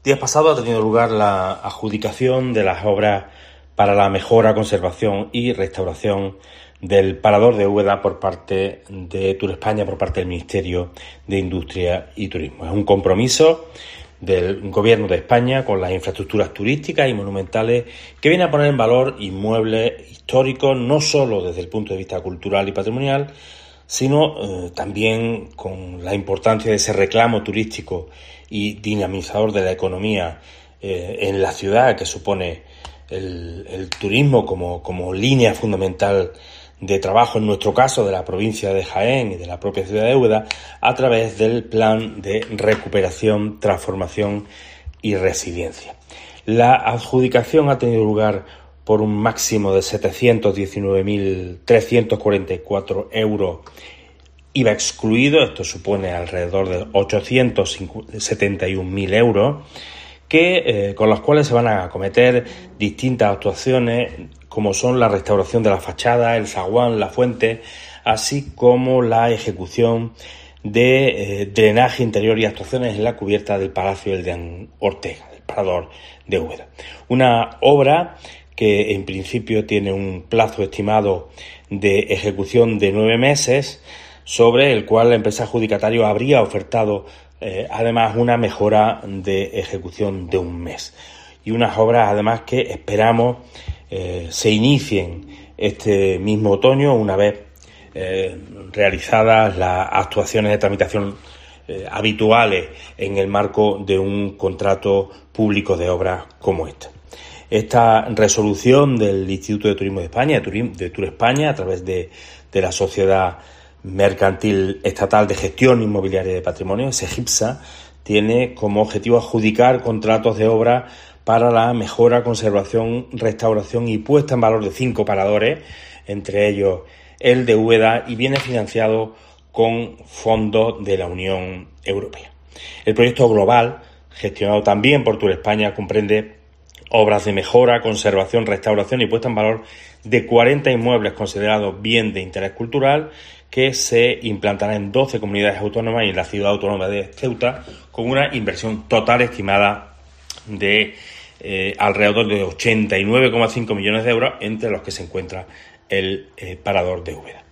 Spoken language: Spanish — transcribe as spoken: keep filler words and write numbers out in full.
Días pasados ha tenido lugar la adjudicación de las obras para la mejora, conservación y restauración del Parador de Úbeda por parte de Turespaña, por parte del Ministerio de Industria y Turismo. Es un compromiso del Gobierno de España con las infraestructuras turísticas y monumentales que viene a poner en valor inmuebles históricos, no solo desde el punto de vista cultural y patrimonial, sino eh, también con la importancia de ese reclamo turístico y dinamizador de la economía eh, en la ciudad, que supone el, el turismo como, como línea fundamental de trabajo, en nuestro caso de la provincia de Jaén y de la propia ciudad de Úbeda, a través del plan de recuperación, transformación y resiliencia. La adjudicación ha tenido lugar por un máximo de setecientos diecinueve mil trescientos cuarenta y cuatro euros I V A excluido. Esto supone alrededor de ochocientos setenta y un mil euros, que, eh, con los cuales se van a acometer distintas actuaciones, como son la restauración de la fachada, el zaguán, la fuente, así como la ejecución de eh, drenaje interior y actuaciones en la cubierta del Palacio Eldeán Ortega, del Parador de Úbeda. Una obra que en principio tiene un plazo estimado de ejecución de nueve meses, sobre el cual la empresa adjudicataria habría ofertado eh, además una mejora de ejecución de un mes. Y unas obras además que esperamos eh, se inicien este mismo otoño, una vez eh, realizadas las actuaciones de tramitación eh, habituales en el marco de un contrato público de obras como este. Esta resolución del Instituto de Turismo de España, de Turespaña, a través de, de la Sociedad Mercantil Estatal de Gestión Inmobiliaria de Patrimonio, SEGIPSA, tiene como objetivo adjudicar contratos de obra para la mejora, conservación, restauración y puesta en valor de cinco paradores, entre ellos el de Úbeda, y viene financiado con fondos de la Unión Europea. El proyecto global, gestionado también por Turespaña, comprende obras de mejora, conservación, restauración y puesta en valor de cuarenta inmuebles considerados bien de interés cultural, que se implantarán en doce comunidades autónomas y en la ciudad autónoma de Ceuta, con una inversión total estimada de eh, alrededor de ochenta y nueve coma cinco millones de euros, entre los que se encuentra el eh, Parador de Úbeda.